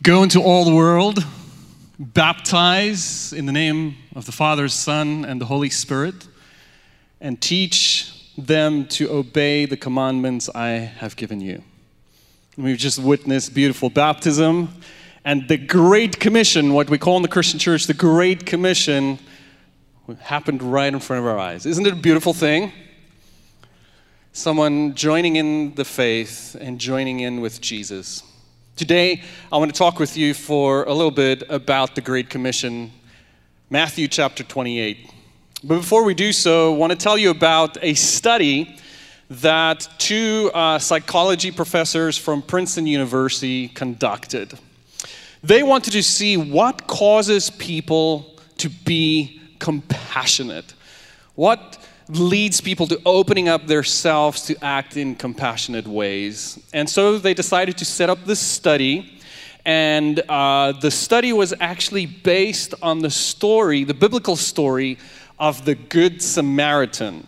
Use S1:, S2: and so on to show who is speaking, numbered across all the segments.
S1: Go into all the world, baptize in the name of the Father, Son, and the Holy Spirit, and teach them to obey the commandments I have given you. We've just witnessed beautiful baptism, and the Great Commission, what we call in the Christian church, the Great Commission, happened right in front of our eyes. Isn't it a beautiful thing? Someone joining in the faith and joining in with Jesus. Today, I want to talk with you for a little bit about the Great Commission, Matthew chapter 28. But before we do so, I want to tell you about a study that two psychology professors from Princeton University conducted. They wanted to see what causes people to be compassionate. What leads people to opening up themselves to act in compassionate ways. And so they decided to set up this study. And the study was actually based on the story, the biblical story of the Good Samaritan.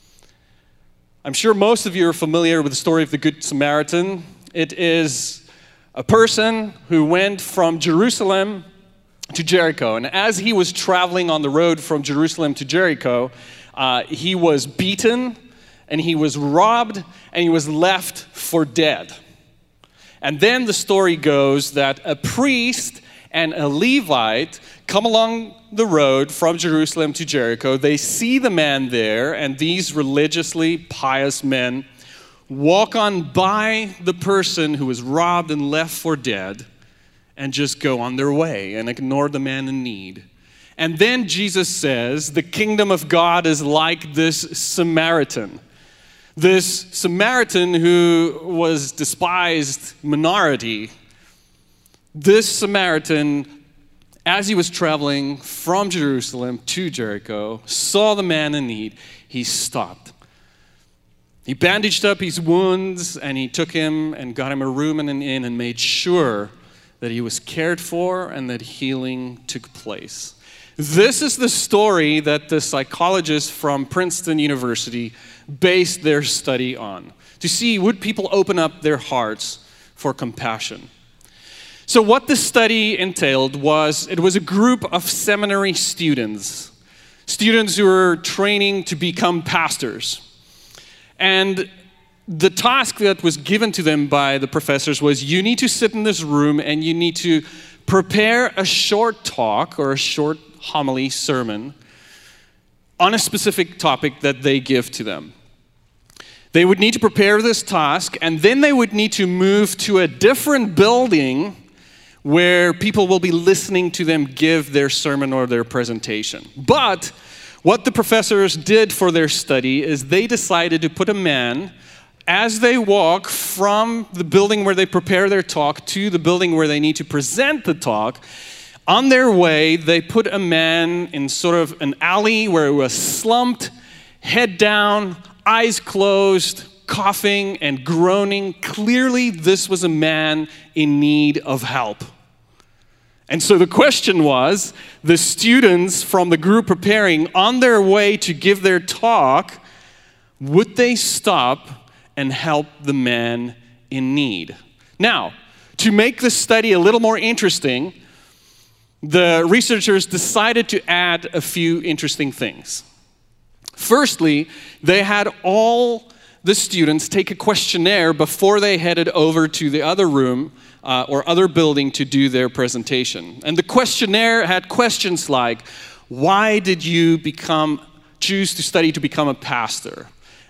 S1: I'm sure most of you are familiar with the story of the Good Samaritan. It is a person who went from Jerusalem to Jericho. And as he was traveling on the road from Jerusalem to Jericho, he was beaten, and he was robbed, and he was left for dead. And then the story goes that a priest and a Levite come along the road from Jerusalem to Jericho. They see the man there, and these religiously pious men walk on by the person who was robbed and left for dead and just go on their way and ignore the man in need. And then Jesus says, the kingdom of God is like this Samaritan. This Samaritan who was despised minority. This Samaritan, as he was traveling from Jerusalem to Jericho, saw the man in need. He stopped. He bandaged up his wounds, and he took him and got him a room in an inn and made sure that he was cared for and that healing took place. This is the story that the psychologists from Princeton University based their study on, to see would people open up their hearts for compassion. So what the study entailed was, it was a group of seminary students who were training to become pastors. And the task that was given to them by the professors was, you need to sit in this room and you need to prepare a short talk or a short homily sermon on a specific topic that they give to them. They would need to prepare this task, and then they would need to move to a different building where people will be listening to them give their sermon or their presentation. But what the professors did for their study is they decided to put a man, as they walk from the building where they prepare their talk to the building where they need to present the talk, on their way, they put a man in sort of an alley where he was slumped, head down, eyes closed, coughing and groaning. Clearly, this was a man in need of help. And so the question was, the students from the group preparing on their way to give their talk, would they stop and help the man in need? Now, to make the study a little more interesting, the researchers decided to add a few interesting things. Firstly, they had all the students take a questionnaire before they headed over to the other room or other building to do their presentation. And the questionnaire had questions like, why did you choose to study to become a pastor?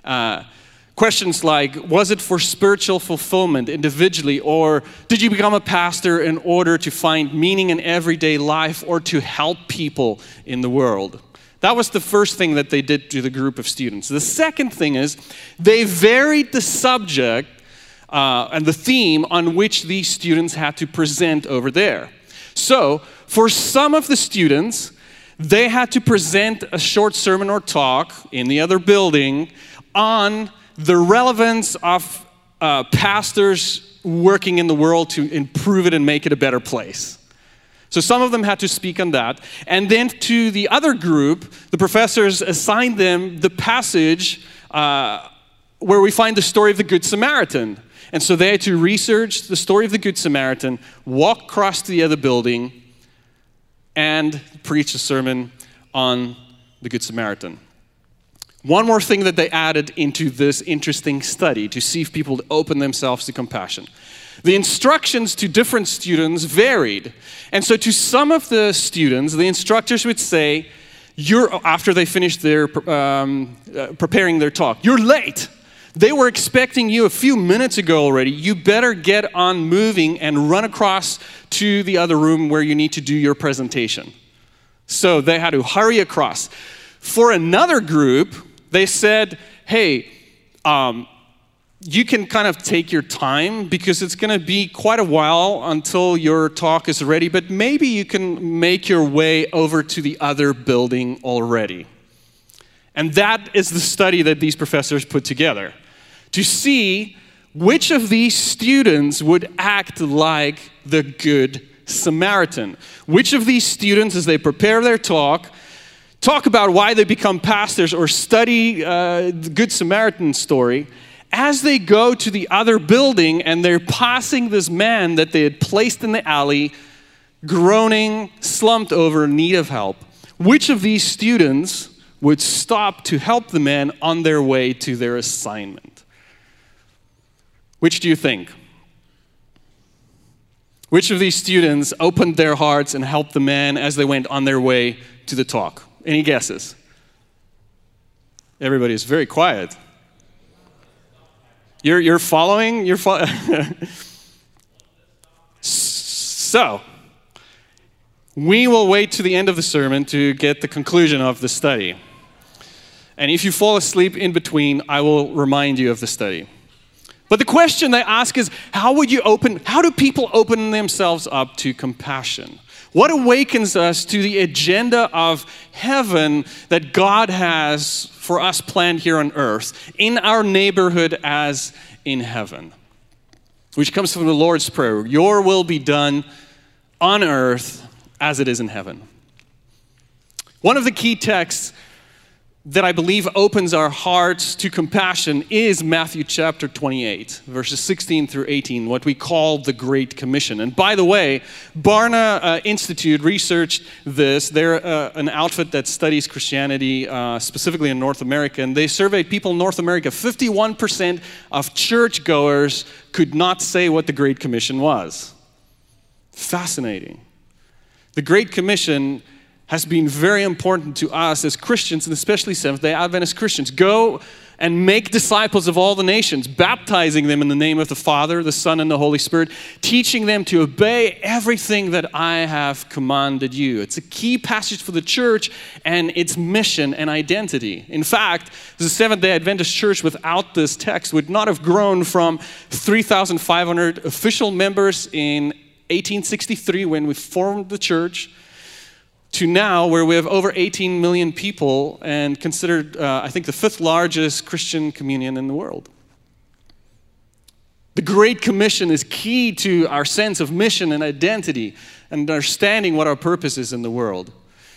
S1: Questions like, was it for spiritual fulfillment individually, or did you become a pastor in order to find meaning in everyday life or to help people in the world? That was the first thing that they did to the group of students. The second thing is they varied the subject and the theme on which these students had to present over there. So for some of the students, they had to present a short sermon or talk in the other building on the relevance of pastors working in the world to improve it and make it a better place. So some of them had to speak on that. And then to the other group, the professors assigned them the passage where we find the story of the Good Samaritan. And so they had to research the story of the Good Samaritan, walk across to the other building, and preach a sermon on the Good Samaritan. One more thing that they added into this interesting study to see if people would open themselves to compassion. The instructions to different students varied. And so to some of the students, the instructors would say, after they finished their preparing their talk, "You're late. They were expecting you a few minutes ago already. You better get on moving and run across to the other room where you need to do your presentation." So they had to hurry across. For another group, they said, "Hey, you can kind of take your time because it's going to be quite a while until your talk is ready, but maybe you can make your way over to the other building already." And that is the study that these professors put together to see which of these students would act like the Good Samaritan. Which of these students, as they prepare their talk about why they become pastors or study the Good Samaritan story, as they go to the other building and they're passing this man that they had placed in the alley, groaning, slumped over, in need of help, which of these students would stop to help the man on their way to their assignment? Which do you think? Which of these students opened their hearts and helped the man as they went on their way to the talk? Any guesses? Everybody is very quiet. You're following? So, we will wait to the end of the sermon to get the conclusion of the study. And if you fall asleep in between, I will remind you of the study. But the question they ask is, how do people open themselves up to compassion? What awakens us to the agenda of heaven that God has for us planned here on earth, in our neighborhood as in heaven? Which comes from the Lord's Prayer, "Your will be done on earth as it is in heaven." One of the key texts that I believe opens our hearts to compassion is Matthew chapter 28, verses 16 through 18, what we call the Great Commission. And by the way, Barna Institute researched this. They're an outfit that studies Christianity, specifically in North America, and they surveyed people in North America. 51% of churchgoers could not say what the Great Commission was. Fascinating. The Great Commission has been very important to us as Christians, and especially Seventh-day Adventist Christians. Go and make disciples of all the nations, baptizing them in the name of the Father, the Son, and the Holy Spirit, teaching them to obey everything that I have commanded you. It's a key passage for the church and its mission and identity. In fact, the Seventh-day Adventist Church without this text would not have grown from 3,500 official members in 1863 when we formed the church to now where we have over 18 million people and considered, I think, the 5th largest Christian communion in the world. The Great Commission is key to our sense of mission and identity and understanding what our purpose is in the world.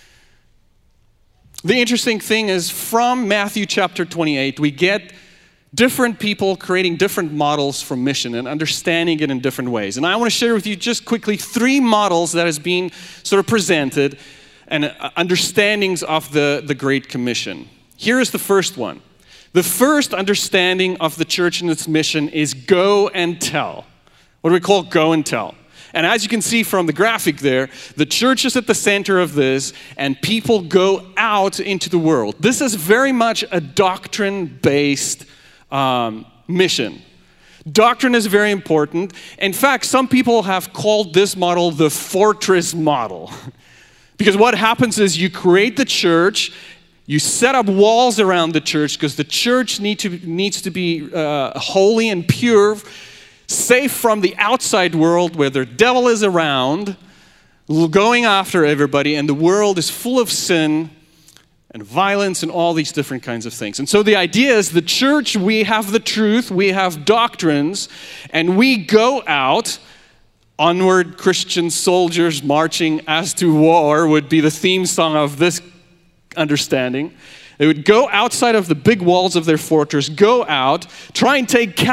S1: The interesting thing is from Matthew chapter 28, we get different people creating different models for mission and understanding it in different ways. And I want to share with you just quickly 3 models that has been sort of presented and understandings of the Great Commission. Here is the first one. The first understanding of the church and its mission is go and tell. What do we call go and tell? And as you can see from the graphic there, the church is at the center of this, and people go out into the world. This is very much a doctrine-based mission. Doctrine is very important. In fact, some people have called this model the fortress model. Because what happens is you create the church, you set up walls around the church because the church needs to be holy and pure, safe from the outside world where the devil is around, going after everybody, and the world is full of sin and violence and all these different kinds of things. And so the idea is the church, we have the truth, we have doctrines, and we go out. Onward, Christian soldiers marching as to war would be the theme song of this understanding. They would go outside of the big walls of their fortress, go out, try and take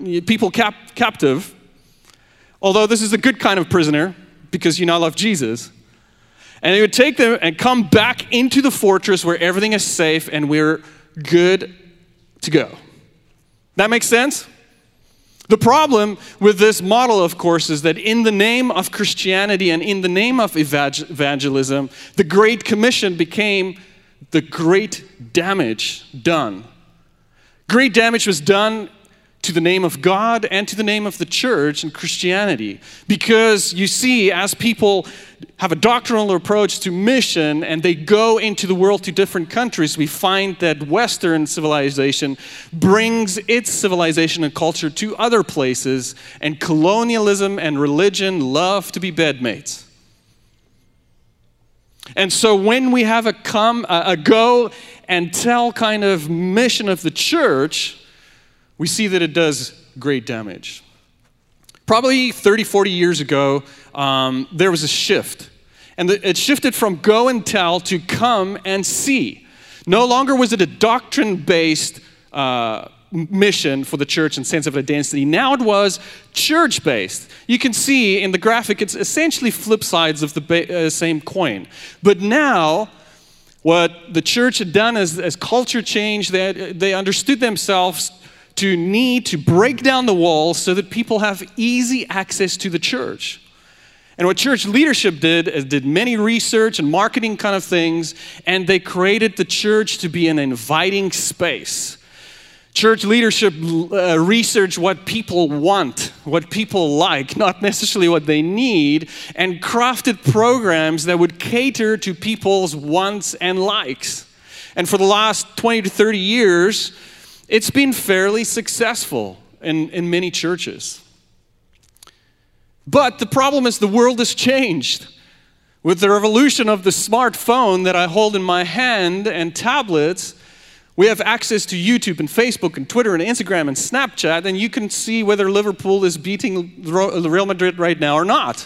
S1: people captive, although this is a good kind of prisoner because you now love Jesus. And he would take them and come back into the fortress where everything is safe and we're good to go. That makes sense? The problem with this model, of course, is that in the name of Christianity and in the name of evangelism, the Great Commission became the great damage done. Great damage was done to the name of God and to the name of the church and Christianity. Because you see, as people have a doctrinal approach to mission and they go into the world to different countries, we find that Western civilization brings its civilization and culture to other places, and colonialism and religion love to be bedmates. And so when we have a go and tell kind of mission of the church, we see that it does great damage. Probably 30, 40 years ago, there was a shift. And it shifted from go and tell to come and see. No longer was it a doctrine-based mission for the church in sense of identity. Now it was church-based. You can see in the graphic, it's essentially flip sides of the same coin. But now, what the church had done as culture changed, they understood themselves to need to break down the walls so that people have easy access to the church. And what church leadership did is did many research and marketing kind of things, and they created the church to be an inviting space. Church leadership researched what people want, what people like, not necessarily what they need, and crafted programs that would cater to people's wants and likes. And for the last 20 to 30 years, it's been fairly successful in many churches. But the problem is the world has changed. With the revolution of the smartphone that I hold in my hand and tablets, we have access to YouTube and Facebook and Twitter and Instagram and Snapchat, and you can see whether Liverpool is beating Real Madrid right now or not.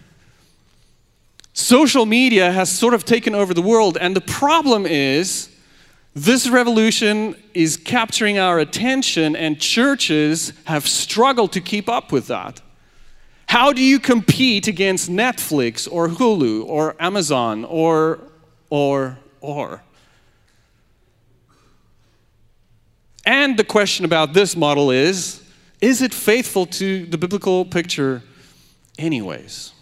S1: Social media has sort of taken over the world, and the problem is this revolution is capturing our attention, and churches have struggled to keep up with that. How do you compete against Netflix or Hulu or Amazon or? And the question about this model is it faithful to the biblical picture anyways?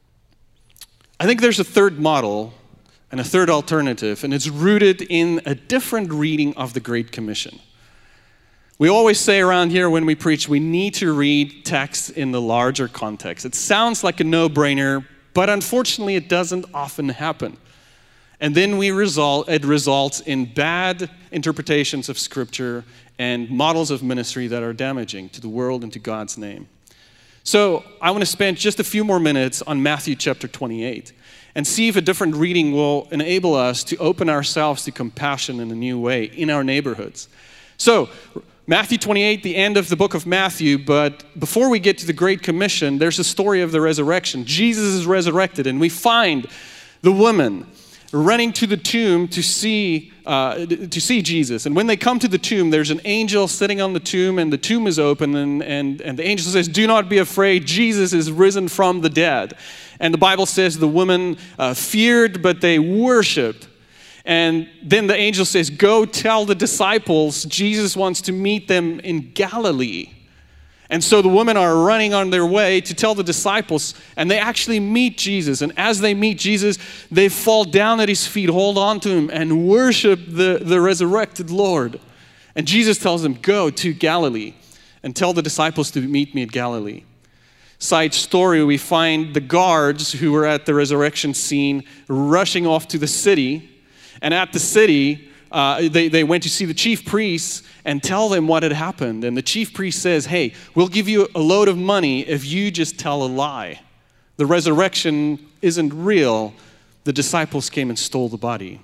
S1: I think there's a third model and a third alternative, and it's rooted in a different reading of the Great Commission. We always say around here when we preach, we need to read text in the larger context. It sounds like a no-brainer, but unfortunately it doesn't often happen. And then it results in bad interpretations of Scripture and models of ministry that are damaging to the world and to God's name. So I want to spend just a few more minutes on Matthew chapter 28 and see if a different reading will enable us to open ourselves to compassion in a new way in our neighborhoods. So Matthew 28, the end of the book of Matthew, but before we get to the Great Commission, there's a story of the resurrection. Jesus is resurrected, and we find the woman running to the tomb to see Jesus. And when they come to the tomb, there's an angel sitting on the tomb, and the tomb is open, and the angel says, "Do not be afraid, Jesus is risen from the dead." And the Bible says the women feared, but they worshiped. And then the angel says, "Go tell the disciples Jesus wants to meet them in Galilee." And so the women are running on their way to tell the disciples, and they actually meet Jesus. And as they meet Jesus, they fall down at his feet, hold on to him, and worship the resurrected Lord. And Jesus tells them, "Go to Galilee and tell the disciples to meet me at Galilee." Side story, we find the guards who were at the resurrection scene rushing off to the city. And at the city, they went to see the chief priests and tell them what had happened. And the chief priest says, "Hey, we'll give you a load of money if you just tell a lie. The resurrection isn't real. The disciples came and stole the body."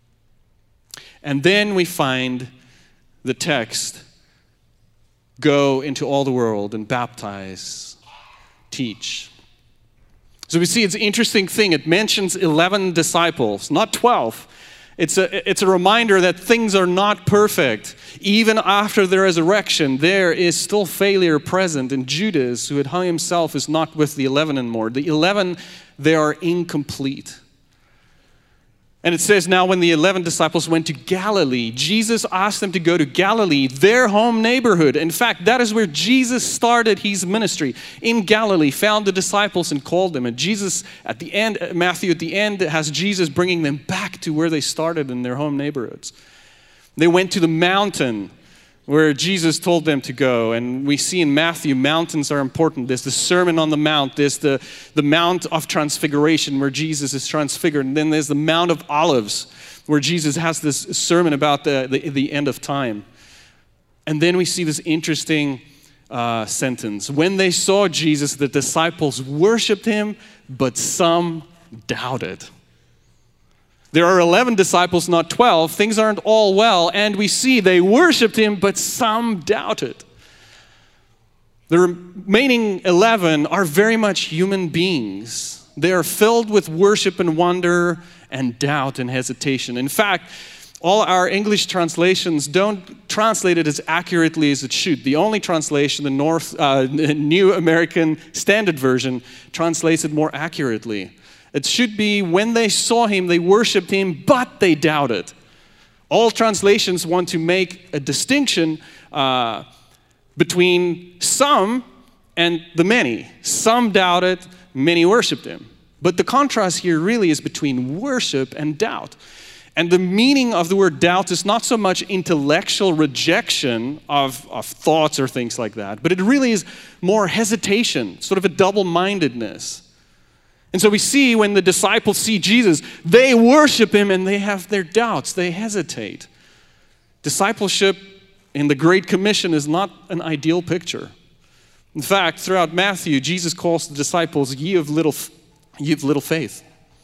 S1: And then we find the text, "Go into all the world and baptize, teach." So we see it's an interesting thing. It mentions 11 disciples, not 12. It's a reminder that things are not perfect. Even after the resurrection, there is still failure present. And Judas, who had hung himself, is not with the 11 anymore. The 11, they are incomplete. And it says, now when the 11 disciples went to Galilee, Jesus asked them to go to Galilee, their home neighborhood. In fact, that is where Jesus started his ministry. In Galilee, found the disciples and called them. And Jesus, at the end, Matthew at the end, has Jesus bringing them back to where they started in their home neighborhoods. They went to the mountain where Jesus told them to go. And we see in Matthew, mountains are important. There's the Sermon on the Mount. There's the Mount of Transfiguration where Jesus is transfigured. And then there's the Mount of Olives where Jesus has this sermon about the end of time. And then we see this interesting sentence. When they saw Jesus, the disciples worshiped him, but some doubted. There are 11 disciples, not 12. Things aren't all well. And we see they worshiped him, but some doubted. The remaining 11 are very much human beings. They are filled with worship and wonder and doubt and hesitation. In fact, all our English translations don't translate it as accurately as it should. The only translation, the New American Standard Version, translates it more accurately. It should be, when they saw him, they worshiped him, but they doubted. All translations want to make a distinction between some and the many. Some doubted, many worshiped him. But the contrast here really is between worship and doubt. And the meaning of the word doubt is not so much intellectual rejection of thoughts or things like that, but it really is more hesitation, sort of a double-mindedness. And so we see when the disciples see Jesus, they worship him and they have their doubts. They hesitate. Discipleship in the Great Commission is not an ideal picture. In fact, throughout Matthew, Jesus calls the disciples, ye of little faith.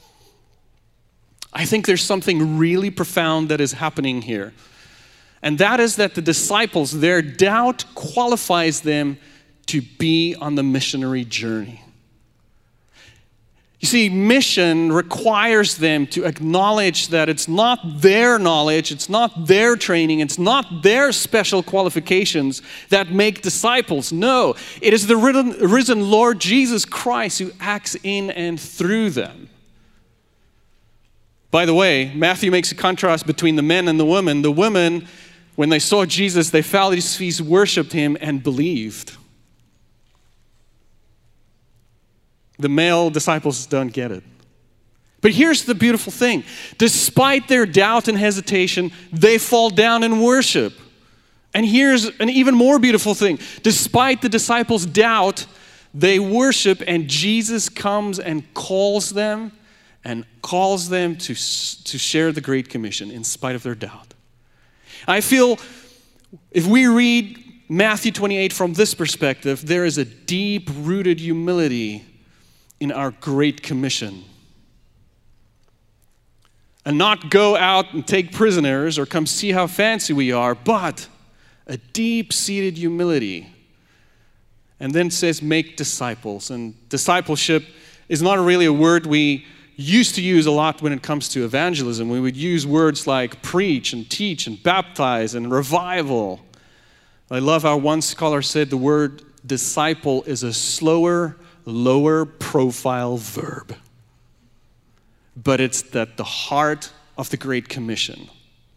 S1: I think there's something really profound that is happening here. And that is that the disciples, their doubt qualifies them to be on the missionary journey. You see, mission requires them to acknowledge that it's not their knowledge, it's not their training, it's not their special qualifications that make disciples. No, it is the risen Lord Jesus Christ who acts in and through them. By the way, Matthew makes a contrast between the men and the women. The women, when they saw Jesus, they fell at his feet, worshipped him, and believed. The male disciples don't get it. But here's the beautiful thing. Despite their doubt and hesitation, they fall down and worship. And here's an even more beautiful thing. Despite the disciples' doubt, they worship, and Jesus comes and calls them to share the Great Commission in spite of their doubt. I feel if we read Matthew 28 from this perspective, there is a deep-rooted humility in our Great Commission. And not go out and take prisoners or come see how fancy we are, but a deep-seated humility. And then it says, make disciples. And discipleship is not really a word we used to use a lot when it comes to evangelism. We would use words like preach and teach and baptize and revival. I love how one scholar said the word disciple is a slower, lower profile verb. But it's at the heart of the Great Commission.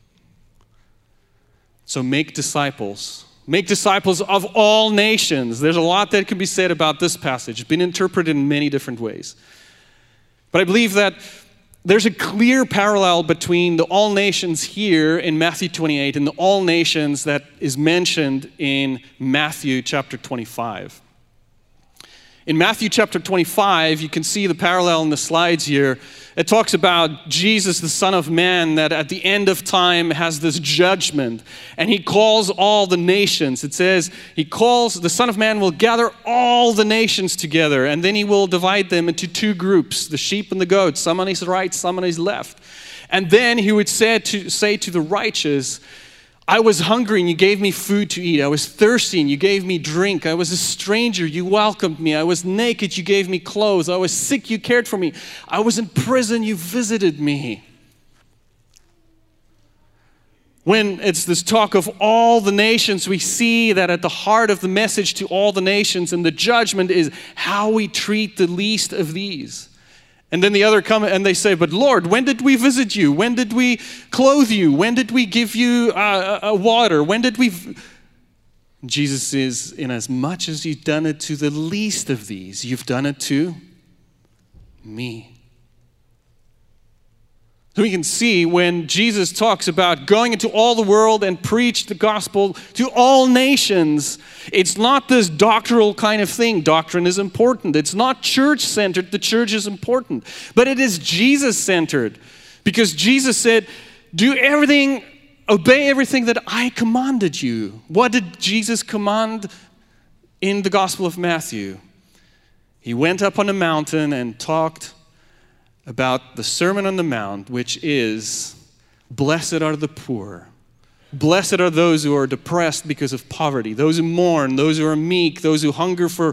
S1: So make disciples. Make disciples of all nations. There's a lot that can be said about this passage. It's been interpreted in many different ways. But I believe that there's a clear parallel between the all nations here in Matthew 28 and the all nations that is mentioned in Matthew chapter 25. In Matthew chapter 25, you can see the parallel in the slides here. It talks about Jesus, the Son of Man, that at the end of time has this judgment. And he calls all the nations. It says, the Son of Man will gather all the nations together. And then he will divide them into two groups, the sheep and the goats, some on his right, some on his left. And then he would say to the righteous, I was hungry and you gave me food to eat. I was thirsty and you gave me drink. I was a stranger, you welcomed me. I was naked, you gave me clothes. I was sick, you cared for me. I was in prison, you visited me. When it's this talk of all the nations, we see that at the heart of the message to all the nations and the judgment is how we treat the least of these. And then the other come and they say, but Lord, when did we visit you? When did we clothe you? When did we give you water? When did we... Jesus says, in as much as you've done it to the least of these, you've done it to me. So we can see when Jesus talks about going into all the world and preach the gospel to all nations, it's not this doctrinal kind of thing. Doctrine is important. It's not church-centered. The church is important. But it is Jesus-centered. Because Jesus said, obey everything that I commanded you. What did Jesus command in the Gospel of Matthew? He went up on a mountain and talked about the Sermon on the Mount, which is, blessed are the poor. Blessed are those who are depressed because of poverty, those who mourn, those who are meek, those who hunger for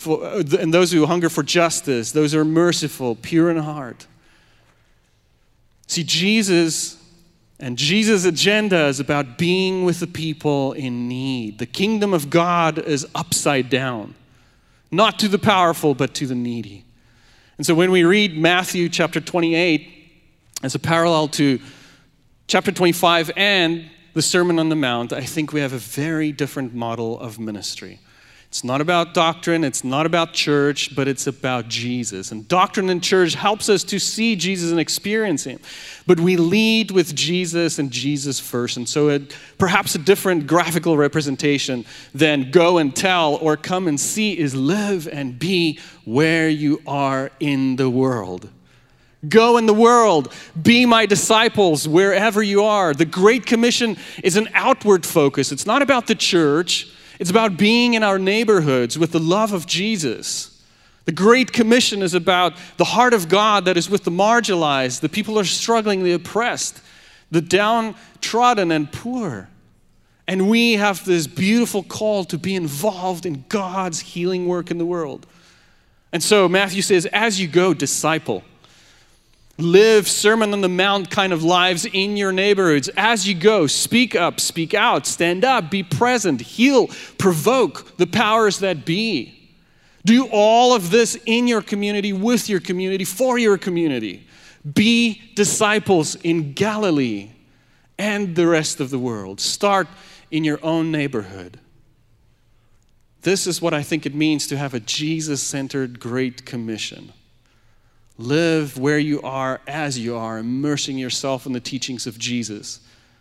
S1: justice, those who are merciful, pure in heart. See, Jesus and Jesus' agenda is about being with the people in need. The kingdom of God is upside down, not to the powerful, but to the needy. And so when we read Matthew chapter 28 as a parallel to chapter 25 and the Sermon on the Mount, I think we have a very different model of ministry. It's not about doctrine, it's not about church, but it's about Jesus. And doctrine and church helps us to see Jesus and experience him. But we lead with Jesus and Jesus first. And so perhaps a different graphical representation than go and tell or come and see is live and be where you are in the world. Go in the world, be my disciples wherever you are. The Great Commission is an outward focus. It's not about the church. It's about being in our neighborhoods with the love of Jesus. The Great Commission is about the heart of God that is with the marginalized, the people who are struggling, the oppressed, the downtrodden and poor. And we have this beautiful call to be involved in God's healing work in the world. And so Matthew says, as you go, disciple. Live Sermon on the Mount kind of lives in your neighborhoods. As you go, speak up, speak out, stand up, be present, heal, provoke the powers that be. Do all of this in your community, with your community, for your community. Be disciples in Galilee and the rest of the world. Start in your own neighborhood. This is what I think it means to have a Jesus-centered Great Commission. Live where you are, as you are, immersing yourself in the teachings of Jesus.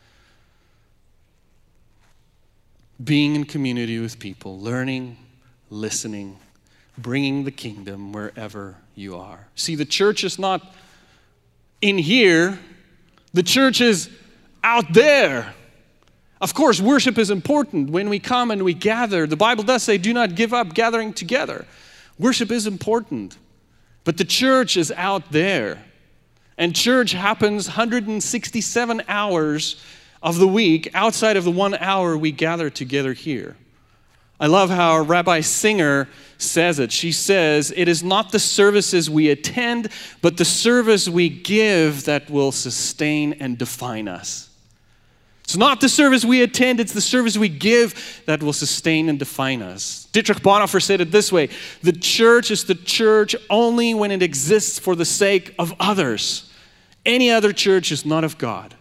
S1: Being in community with people, learning, listening, bringing the kingdom wherever you are. See, the church is not in here. The church is out there. Of course, worship is important. When we come and we gather, the Bible does say, do not give up gathering together. Worship is important. But the church is out there. And church happens 167 hours of the week outside of the 1 hour we gather together here. I love how Rabbi Singer says it. She says, it is not the services we attend, but the service we give that will sustain and define us. It's not the service we attend, it's the service we give that will sustain and define us. Dietrich Bonhoeffer said it this way, the church is the church only when it exists for the sake of others. Any other church is not of God.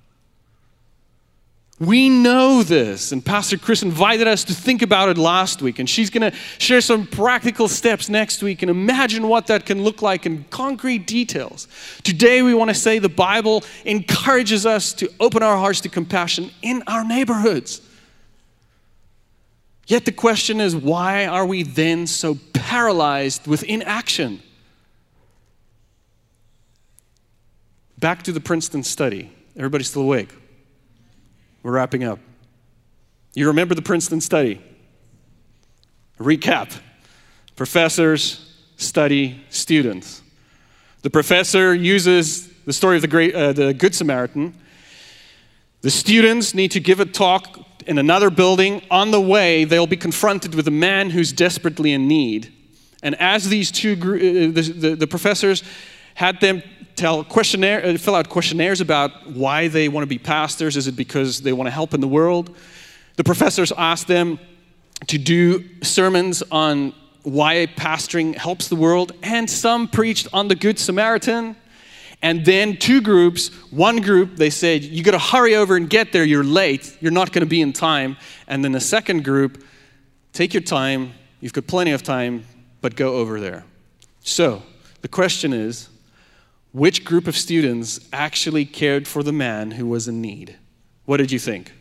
S1: We know this, and Pastor Chris invited us to think about it last week, and she's going to share some practical steps next week and imagine what that can look like in concrete details. Today we want to say the Bible encourages us to open our hearts to compassion in our neighborhoods. Yet the question is, why are we then so paralyzed with inaction? Back to the Princeton study. Everybody still awake? We're wrapping up. You remember the Princeton study? Recap. Professors study students. The professor uses the story of the Good Samaritan. The students need to give a talk in another building. On the way, they'll be confronted with a man who's desperately in need. And as these two, the professors had them fill out questionnaires about why they want to be pastors. Is it because they want to help in the world? The professors ask them to do sermons on why pastoring helps the world, and some preached on the Good Samaritan. And then two groups, one group, they said, you got to hurry over and get there, you're late, you're not going to be in time. And then the second group, take your time, you've got plenty of time, but go over there. So, the question is, which group of students actually cared for the man who was in need? What did you think?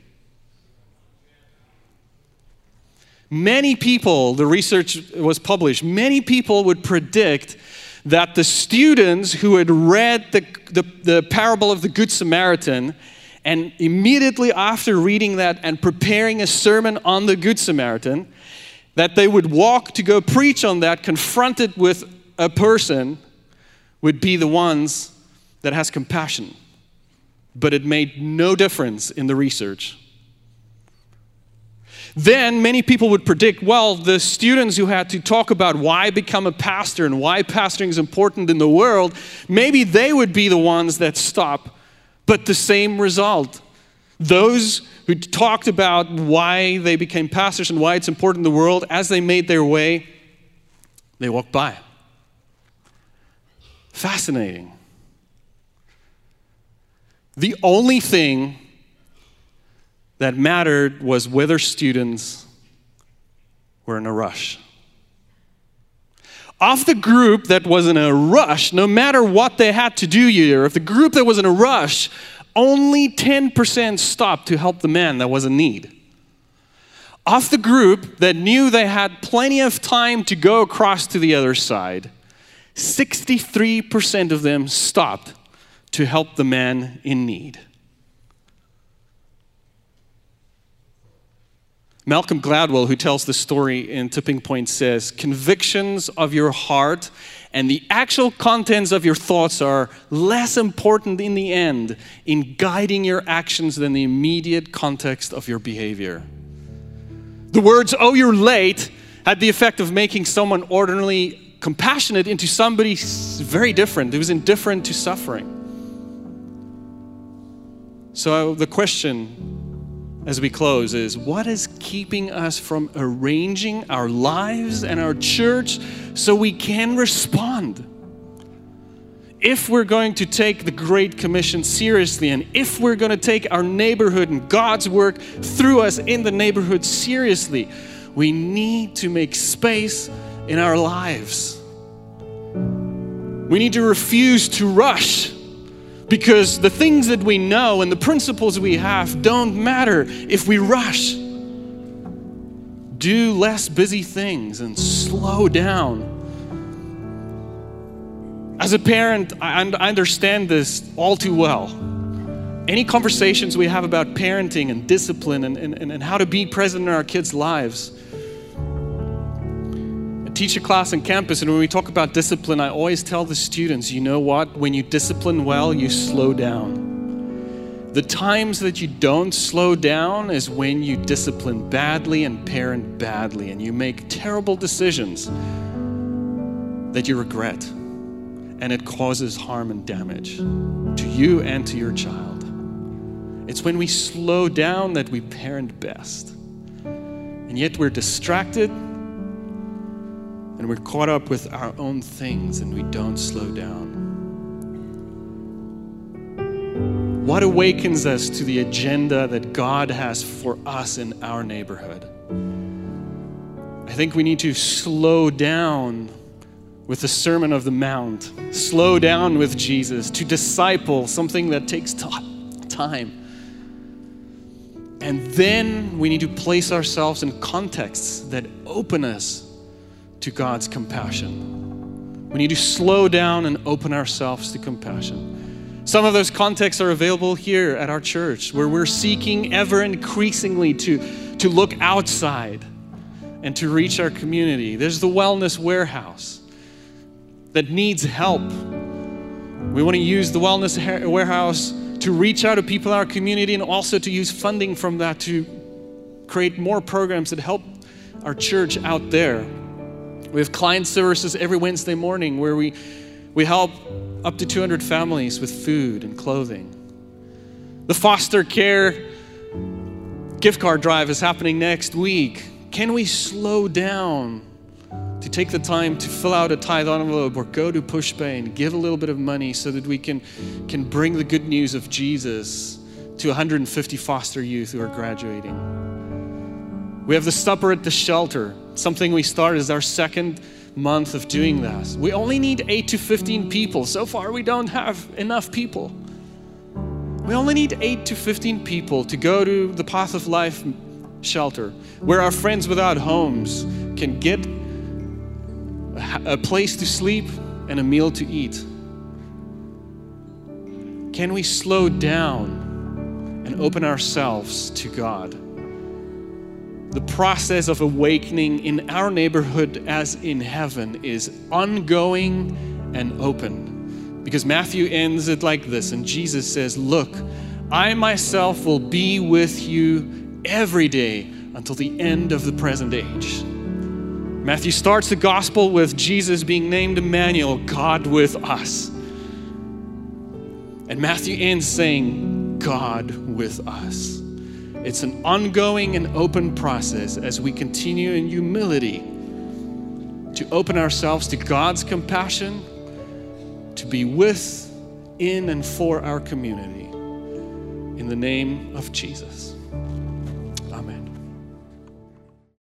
S1: Many people, the research was published, many people would predict that the students who had read the parable of the Good Samaritan, and immediately after reading that and preparing a sermon on the Good Samaritan, that they would walk to go preach on that, confronted with a person, would be the ones that has compassion. But it made no difference in the research. Then many people would predict, well, the students who had to talk about why become a pastor and why pastoring is important in the world, maybe they would be the ones that stop. But the same result. Those who talked about why they became pastors and why it's important in the world, as they made their way, they walked by. Fascinating. The only thing that mattered was whether students were in a rush. Of the group that was in a rush, no matter what they had to do here, if the group that was in a rush, only 10% stopped to help the man that was in need. Of the group that knew they had plenty of time to go across to the other side, 63% of them stopped to help the man in need. Malcolm Gladwell, who tells the story in Tipping Point, says, convictions of your heart and the actual contents of your thoughts are less important in the end in guiding your actions than the immediate context of your behavior. The words, "oh, you're late," had the effect of making someone ordinarily compassionate into somebody very different, who was indifferent to suffering. So the question as we close is, what is keeping us from arranging our lives and our church so we can respond? If we're going to take the Great Commission seriously, and if we're going to take our neighborhood and God's work through us in the neighborhood seriously, we need to make space in our lives. We need to refuse to rush, because the things that we know and the principles we have don't matter if we rush. Do less busy things and slow down. As a parent, I understand this all too well. Any conversations we have about parenting and discipline and how to be present in our kids' lives. I teach a class on campus, and when we talk about discipline, I always tell the students, you know what? When you discipline well, you slow down. The times that you don't slow down is when you discipline badly and parent badly, and you make terrible decisions that you regret. And it causes harm and damage to you and to your child. It's when we slow down that we parent best. And yet we're distracted and we're caught up with our own things and we don't slow down. What awakens us to the agenda that God has for us in our neighborhood? I think we need to slow down with the Sermon of the Mount. Slow down with Jesus to disciple, something that takes time. And then we need to place ourselves in contexts that open us to God's compassion. We need to slow down and open ourselves to compassion. Some of those contexts are available here at our church, where we're seeking ever increasingly to look outside and to reach our community. There's the Wellness Warehouse that needs help. We want to use the Wellness Warehouse to reach out to people in our community, and also to use funding from that to create more programs that help our church out there. We have client services every Wednesday morning where we We help up to 200 families with food and clothing. The foster care gift card drive is happening next week. Can we slow down to take the time to fill out a tithe envelope or go to Pushpay and give a little bit of money so that we can bring the good news of Jesus to 150 foster youth who are graduating? We have the supper at the shelter, something we started as our second month of doing that. We only need 8 to 15 people. So far, we don't have enough people. We only need 8 to 15 people to go to the Path of Life shelter, where our friends without homes can get a place to sleep and a meal to eat. Can we slow down and open ourselves to God? The process of awakening in our neighborhood as in heaven is ongoing and open. Because Matthew ends it like this, and Jesus says, "Look, I myself will be with you every day until the end of the present age." Matthew starts the gospel with Jesus being named Emmanuel, God with us. And Matthew ends saying, God with us. It's an ongoing and open process as we continue in humility to open ourselves to God's compassion, to be with, in, and for our community. In the name of Jesus.